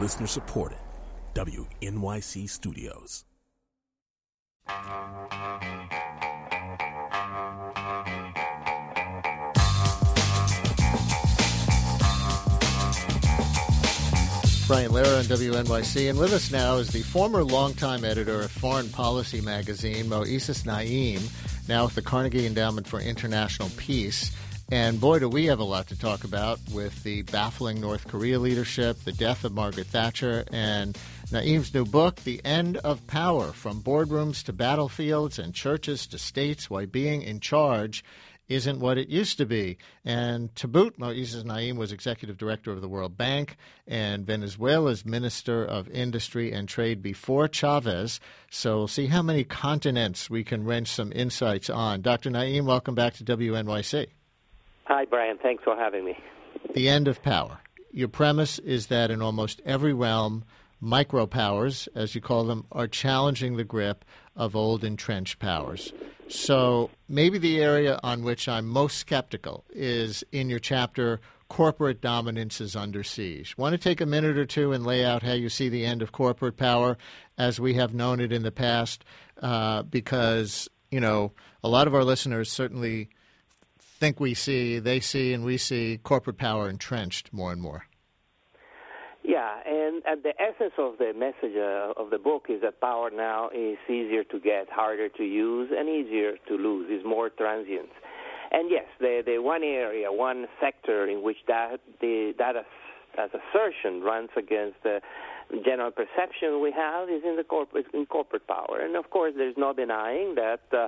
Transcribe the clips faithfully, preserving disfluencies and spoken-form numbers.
Listener supported. W N Y C Studios. Brian Lehrer on W N Y C, and with us now is the former longtime editor of Foreign Policy magazine, Moises Naim, now with the Carnegie Endowment for International Peace. And boy, do we have a lot to talk about with the baffling North Korea leadership, the death of Margaret Thatcher, and Naim's new book, The End of Power, From Boardrooms to Battlefields and Churches to States, Why Being in Charge Isn't What It Used to Be. And to boot, Moises Naim was executive director of the World Bank and Venezuela's Minister of Industry and Trade before Chavez. So we'll see how many continents we can wrench some insights on. Doctor Naim, welcome back to W N Y C. Hi, Brian. Thanks for having me. The end of power. Your premise is that in almost every realm, micropowers, as you call them, are challenging the grip of old entrenched powers. So maybe the area on which I'm most skeptical is in your chapter, Corporate Dominance is Under Siege. Want to take a minute or two and lay out how you see the end of corporate power as we have known it in the past? Uh, because, you know, a lot of our listeners certainly think we see, they see, and we see corporate power entrenched more and more. Yeah, and, and the essence of the message uh, of the book is that power now is easier to get, harder to use, and easier to lose, is more transient. And yes, the, the one area, one sector in which that the, that as, as assertion runs against the general perception we have is in the corporate in corporate power. And of course, there's no denying that uh,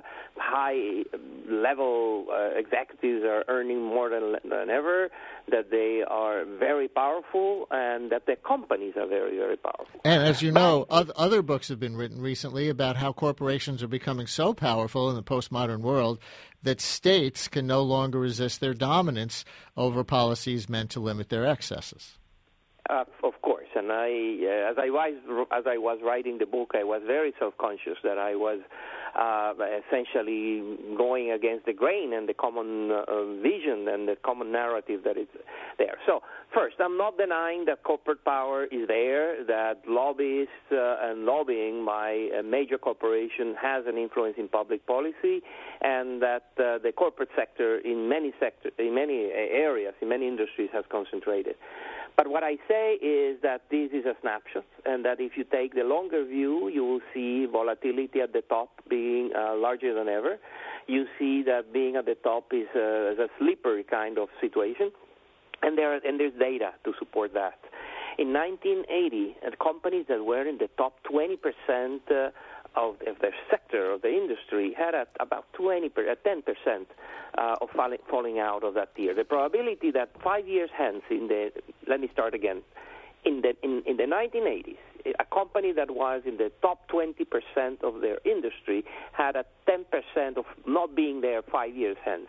high-level uh, executives are earning more than, than ever, that they are very powerful, and that their companies are very, very powerful. And as you know, but, other books have been written recently about how corporations are becoming so powerful in the postmodern world that states can no longer resist their dominance over policies meant to limit their excesses. Uh, of course, and I, uh, as I was as I was writing the book, I was very self-conscious that I was uh, essentially going against the grain and the common uh, vision and the common narrative that is there. So, first, I'm not denying that corporate power is there, that lobbyists uh, and lobbying by a major corporation has an influence in public policy, and that uh, the corporate sector in many sector, in many areas, in many industries, has concentrated. But what I say is that this is a snapshot, and that if you take the longer view, you will see volatility at the top being uh, larger than ever. You see that being at the top is, uh, is a slippery kind of situation, and there are, and there's data to support that. In nineteen eighty, uh, companies that were in the top twenty percent uh, of, of their sector, of the industry, had a, about twenty, ten percent uh, of falling, falling out of that tier. The probability that five years hence, in the let me start again, in the in, in the nineteen eighties, a company that was in the top twenty percent of their industry had a ten percent of not being there five years hence.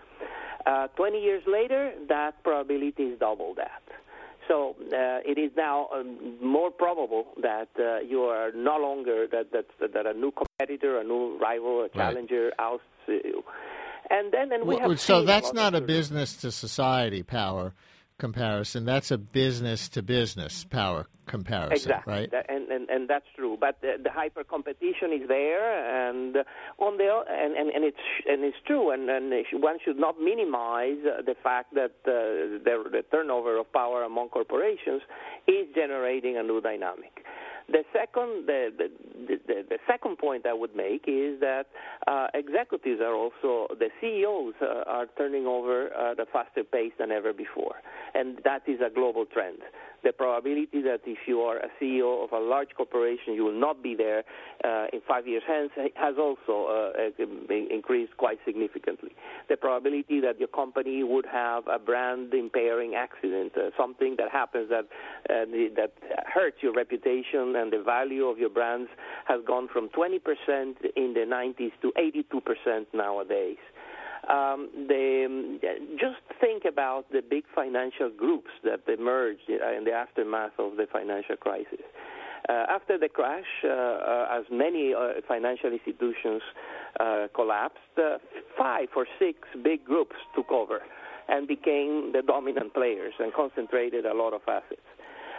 Uh, twenty years later, that probability is double that. So uh, it is now um, more probable that uh, you are no longer, that, that that a new competitor, a new rival, a challenger right. ousts you. And then and we well, have So that's not a business to society power comparison. That's a business to business power comparison, exactly. right? That, and, and and that's true. But the, the hyper competition is there, and on the and, and, and it's and it's true. And, and one should not minimize the fact that uh, the, the turnover of power among corporations is generating a new dynamic. The second, the, the, the, the second point I would make is that uh, executives are also, the C E Os uh, are turning over at a faster pace than ever before, and that is a global trend. The probability that if you are a C E O of a large corporation, you will not be there uh, in five years hence has also uh, increased quite significantly. The probability that your company would have a brand-impairing accident, uh, something that happens that uh, the, that hurts your reputation and the value of your brands, has gone from twenty percent in the nineties to eighty-two percent nowadays. Um, the, just think about the big financial groups that emerged in the aftermath of the financial crisis. Uh, after the crash, uh, uh, as many uh, financial institutions uh, collapsed, uh, five or six big groups took over and became the dominant players and concentrated a lot of assets.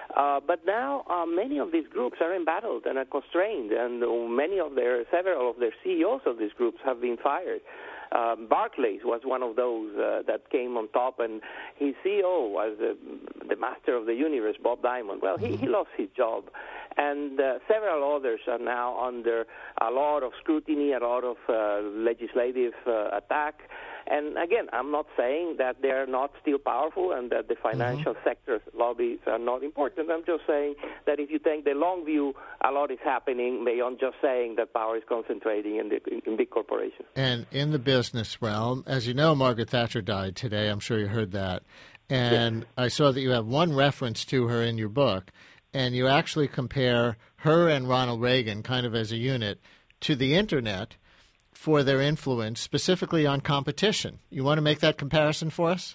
Uh, but now uh, many of these groups are embattled and are constrained, and uh, many of their, several of their C E Os of these groups have been fired. Um, Barclays was one of those uh, that came on top, and his C E O was uh, the master of the universe, Bob Diamond. Well, he, he lost his job, and uh, several others are now under a lot of scrutiny, a lot of uh, legislative uh, attack. And again, I'm not saying that they're not still powerful and that the financial mm-hmm. sector lobbies are not important. I'm just saying that if you take the long view, a lot is happening beyond just saying that power is concentrating in, the, in big corporations. And in the business realm, as you know, Margaret Thatcher died today. I'm sure you heard that. And yes. I saw that you have one reference to her in your book, and you actually compare her and Ronald Reagan kind of as a unit to the Internet for their influence, specifically on competition. You want to make that comparison for us?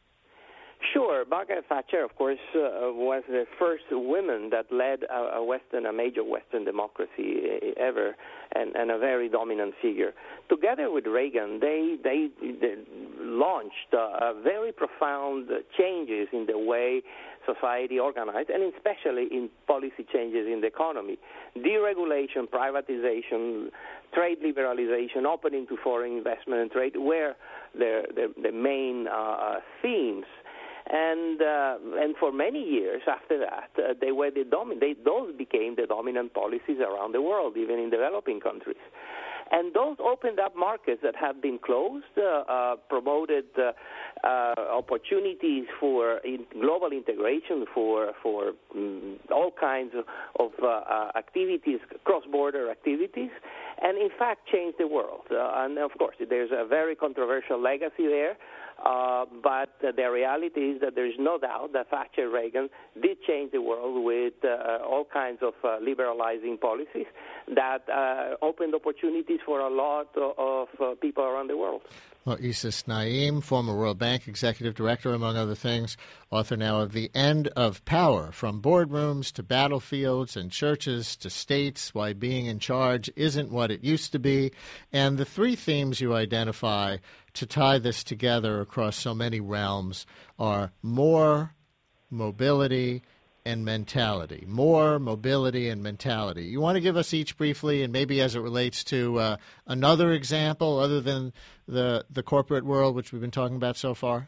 Sure. Margaret Thatcher, of course, uh, was the first woman that led a, a Western, a major Western democracy ever, and, and a very dominant figure. Together with Reagan, they they, they launched uh, very profound changes in the way society organized, and especially in policy changes in the economy. Deregulation, privatization, trade liberalization, opening to foreign investment and trade were the, the, the main uh, themes. And uh, and for many years after that, uh, they were the domin- they, those became the dominant policies around the world, even in developing countries. And those opened up markets that had been closed, uh, uh, promoted uh, uh, opportunities for in global integration, for for um, all kinds of, of uh, uh, activities, cross-border activities, and in fact changed the world. Uh, and of course, there's a very controversial legacy there. Uh, but uh, the reality is that there is no doubt that Thatcher Reagan did change the world with uh, all kinds of uh, liberalizing policies that uh, opened opportunities for a lot of, of uh, people around the world. Well, Isis Naim, former World Bank Executive Director, among other things, author now of The End of Power, From Boardrooms to Battlefields and Churches to States, Why Being in Charge Isn't What It Used to Be, and the three themes you identify to tie this together across so many realms are more, mobility, and mentality. More, mobility, and mentality. You want to give us each briefly, and maybe as it relates to uh, another example other than the the corporate world, which we've been talking about so far?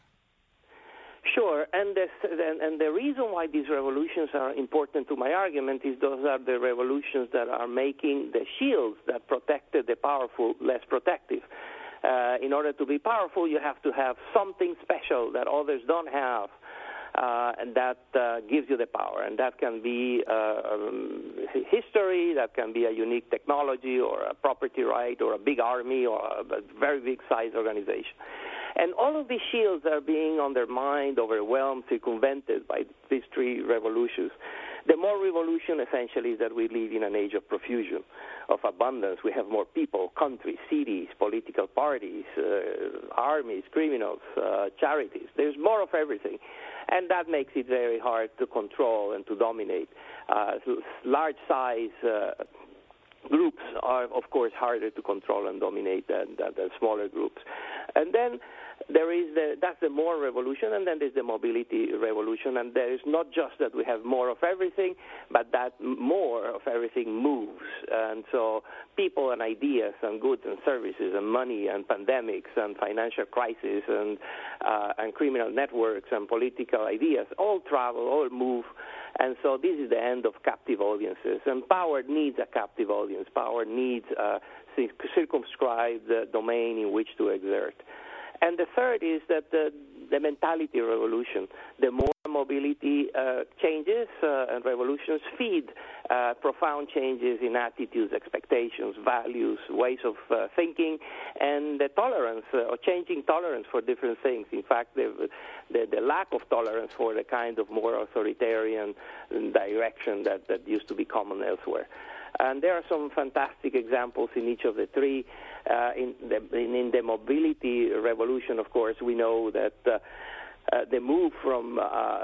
Sure, and the, and the reason why these revolutions are important to my argument is those are the revolutions that are making the shields that protected the powerful less protective. Uh, in order to be powerful, you have to have something special that others don't have. Uh, and that uh, gives you the power. And that can be uh, um, history, that can be a unique technology or a property right or a big army or a, a very big-sized organization. And all of these shields are being undermined, overwhelmed, circumvented by these three revolutions. The more revolution, essentially, is that we live in an age of profusion, of abundance. We have more people, countries, cities, political parties, uh, armies, criminals, uh, charities. There's more of everything. And that makes it very hard to control and to dominate. Uh, large-size uh, groups are, of course, harder to control and dominate than, than, than smaller groups. And then there is the, that's the more revolution, and then there's the mobility revolution. And there is not just that we have more of everything, but that more of everything moves. And so people and ideas and goods and services and money and pandemics and financial crises and, uh, and criminal networks and political ideas all travel, all move. And so this is the end of captive audiences. And power needs a captive audience. Power needs a circumscribed domain in which to exert. And the third is that the, the mentality revolution. The more mobility uh, changes uh, and revolutions feed uh, profound changes in attitudes, expectations, values, ways of uh, thinking, and the tolerance uh, or changing tolerance for different things. In fact, the, the, the lack of tolerance for the kind of more authoritarian direction that, that used to be common elsewhere. And there are some fantastic examples in each of the three. Uh, in, the, in, in the mobility revolution, of course, we know that uh, uh, the move from uh,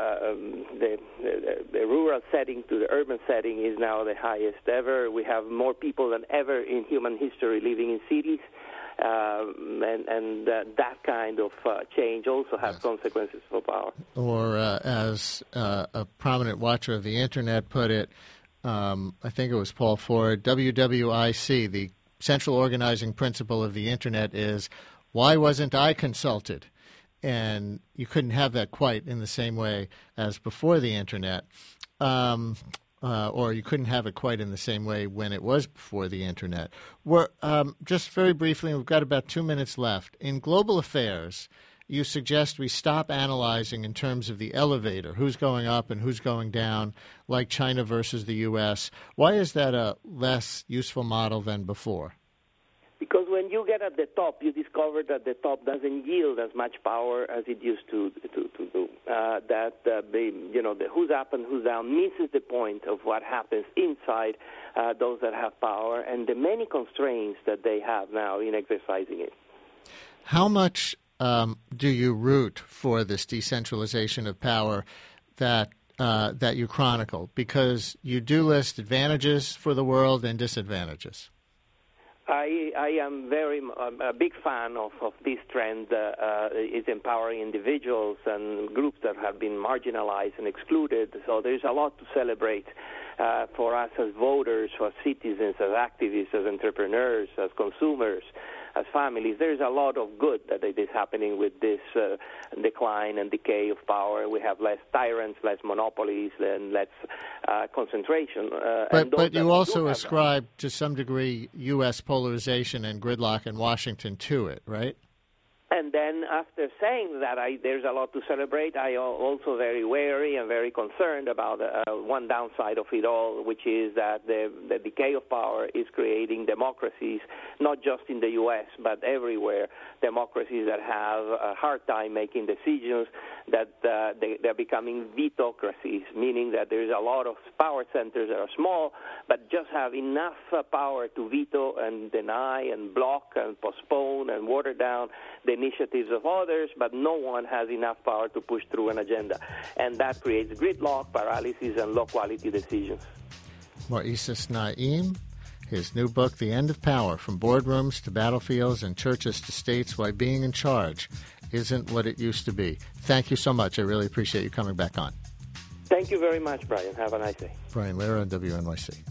um, the, the, the rural setting to the urban setting is now the highest ever. We have more people than ever in human history living in cities. Um, and and uh, that kind of uh, change also has yes. consequences for power. Or uh, as uh, a prominent watcher of the Internet put it, um, I think it was Paul Ford, W W I C, the central organizing principle of the Internet is, why wasn't I consulted? And you couldn't have that quite in the same way as before the Internet. Um Uh, or you couldn't have it quite in the same way when it was before the Internet. We're, um, just very briefly, we've got about two minutes left. In global affairs, you suggest we stop analyzing in terms of the elevator, who's going up and who's going down, like China versus the U S. Why is that a less useful model than before? Because when you get at the top, you discover that the top doesn't yield as much power as it used to to, to do. Uh, that uh, the you know the who's up and who's down misses the point of what happens inside uh, those that have power and the many constraints that they have now in exercising it. How much um, do you root for this decentralization of power that uh, that you chronicle? Because you do list advantages for the world and disadvantages. I, I am very um, a big fan of, of this trend. Uh, uh, is empowering individuals and groups that have been marginalized and excluded. So there's a lot to celebrate uh, for us as voters, as citizens, as activists, as entrepreneurs, as consumers, as families. There's a lot of good that is happening with this uh, decline and decay of power. We have less tyrants, less monopolies, and less uh, concentration. Uh, but and but you also ascribe, that. to some degree, U S polarization and gridlock in Washington to it, right? And then after saying that I, there's a lot to celebrate, I am also very wary and very concerned about uh, one downside of it all, which is that the, the decay of power is creating democracies, not just in the U S, but everywhere, democracies that have a hard time making decisions, that uh, they, they're becoming vetocracies, meaning that there's a lot of power centers that are small, but just have enough uh, power to veto and deny and block and postpone and water down the initiatives of others, but no one has enough power to push through an agenda. And that creates gridlock, paralysis, and low-quality decisions. Moises Naim, his new book, The End of Power, From Boardrooms to Battlefields and Churches to States, Why Being in Charge Isn't What It Used to Be. Thank you so much. I really appreciate you coming back on. Thank you very much, Brian. Have a nice day. Brian Lehrer on W N Y C.